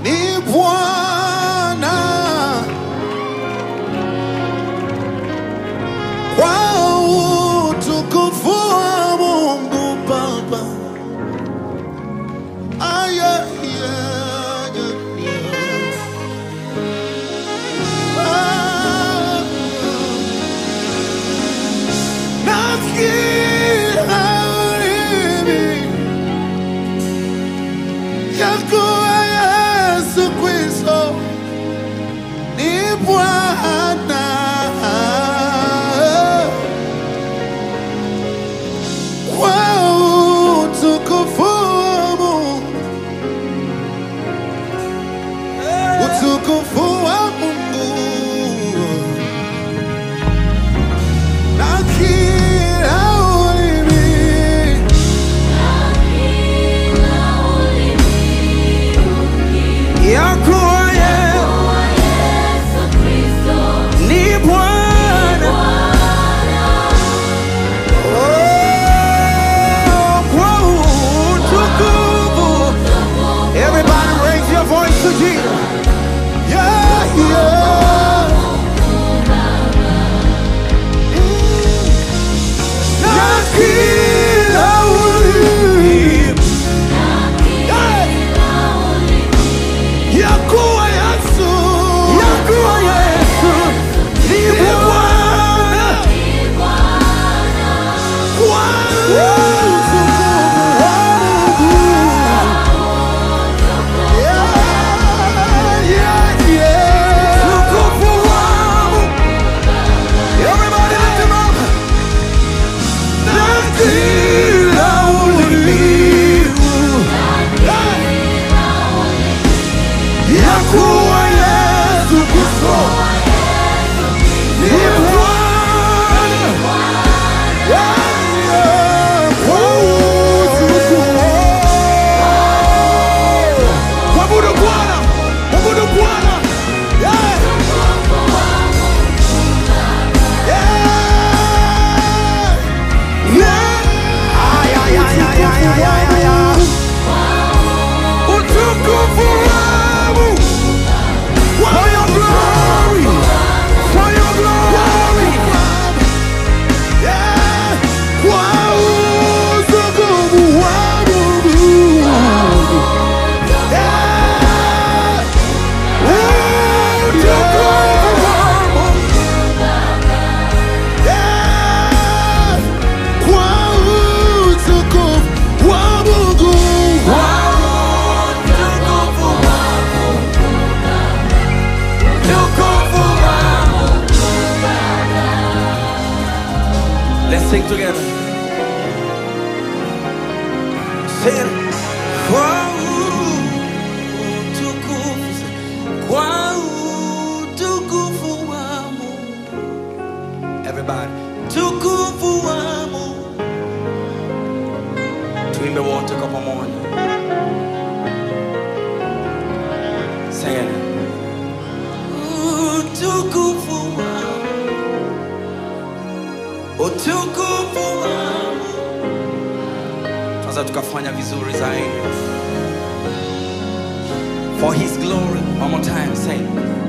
ni Bwana, kwa utukufu wa Mungu Baba. Yesu Kristo ni Bwana, kwa utukufu wa Mungu, utukufu wa Mungu, na kila ulimi yako Yesu Kristo ni Bwana. Oh, kwa utukufu. Everybody raise your voice to Jesus. Yeah, yeah. Na kila ulimi yakuwa Yesu ni Bwana, kwa utukufu wa Mungu. Yeah, yeah, yeah. Utukufu wa Mungu. Everybody lift him up. Na kila ulimi yakuwa Yesu Kristo ni Bwana. Yeah, yeah. Kwa utukufu. Mwabudu Bwana, mwabudu Bwana. Yeah. Yeah. Yeah. Ay, ay, ay, ay, ay, ay, ay, ay. Utukufu wangu. For your glory, for your glory, yeah. Kwa utukufu wa Mungu, yeah. Utukufu wa Mungu, yeah. Kwa utukufu wa Mungu, let's sing together. Sing it. Kwa utukufu, kwa utukufu wa Mungu. Everybody, tukufu wa Mungu. Tuimbe wote kwa pamoja. Sing it. Utukufu wa utukufu wangu. Sasa tukafanya vizuri zaidi. For his glory. One more time, say